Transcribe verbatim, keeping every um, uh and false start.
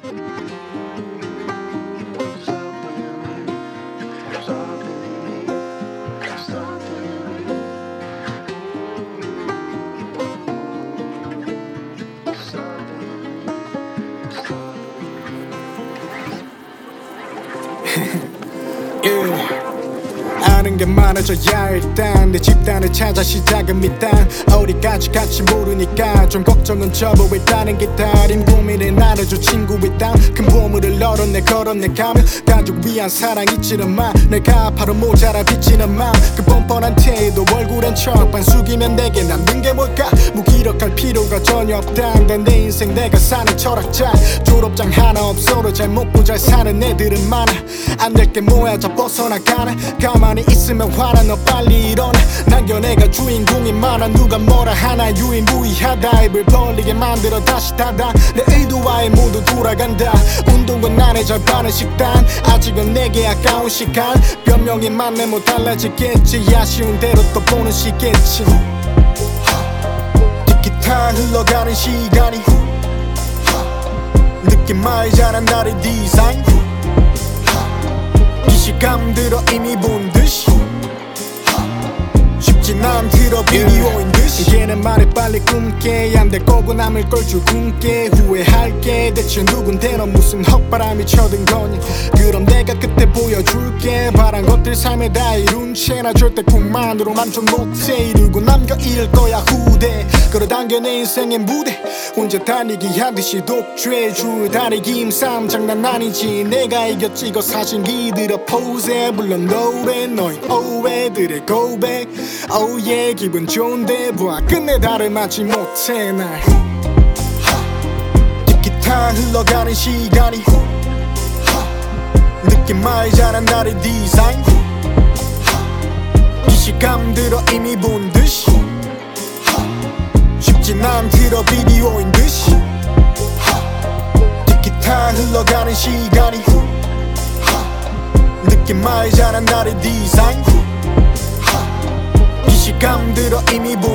yeah. 아는 게 많아져야 일단 내 집단을 찾아 시작은 미단 어디까지 갈지 모르니까 좀 걱정은 접어 일단은 기다림 고민을 나눠줘 친구 있다 큰 보물을 널어내 걸어내 가면 가족 위한 사랑 잊지는 마 내가 바로 모자라 비치는 맘 그 뻔뻔한 태도 얼굴엔 척반 숙이면 내게 남는 게 뭘까 무기력할 필요가 전혀 없다 난 내 인생 내가 사는 철학자 졸업장 하나 없어도 잘 먹고 잘 사는 애들은 많아 안 될 게 뭐야 자 벗어나가나 가만히 있으면 화나 너 빨리 일어나 남겨 내가 주인공인 만한 누가 뭐라 하나 유인무이하다 입을 벌리게 만들어 다시 닫아 내 의도와의 모두 돌아간다 운동은 안에 잘 파는 식단 아직은 내게 아까운 시간 변명이 많네 뭐 달라지겠지 아쉬운 대로 또 보는 시겠지 기타 흘러가는 시간이 느낌 말자란 나를 디자인 기시감 들어 이미 본 듯이 쉽진 않더러 비디오인 듯이 걔는 말을 빨리 끊게 안 될 거고 남을 걸 줄 굶게 후회할게 대체 누군데 넌 무슨 헛바람이 쳐든 거니 그럼 내가 그때 보여줄게 바란 것들 삶에 다 이룬 채나 절대 꿈만으로 만족 못해 이루고 남겨 잃을 거야 후대 끌어당겨 내 인생의 무대 혼자 달리기 하듯이 독주해 줄 다리기 임싸움 장난 아니지 내가 이겼지 이거 사진기 들어 포즈해 물론 노래 너희 오해들의 고백 oh yeah 기분 좋은데 봐 끝내 다를 맞지 못해 날 기타 흘러가는 시간이 느낌 말자란 나를 디자인 기시감 들어 이미 본 듯이 쉽진 않더러 비디오인 듯이 기타 흘러가는 시간이 느낌 말자란 나를 디자인 기시감 들어 이미 본